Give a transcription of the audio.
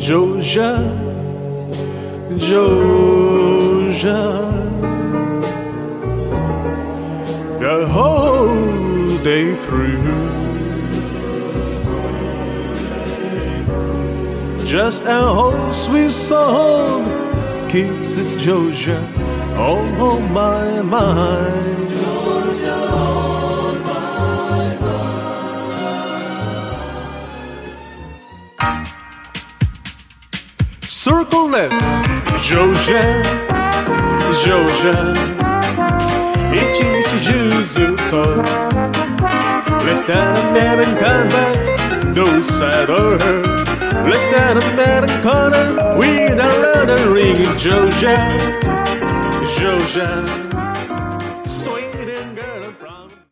Georgia, Georgia, the whole day through. Just a whole sweet song keeps it Georgia on my mind. Georgia on my mind. Circle left, Georgia, Georgia, ichi juzuko. Left and American back, no side or her. Left and American corner, with a rather ring, Georgia, Georgia.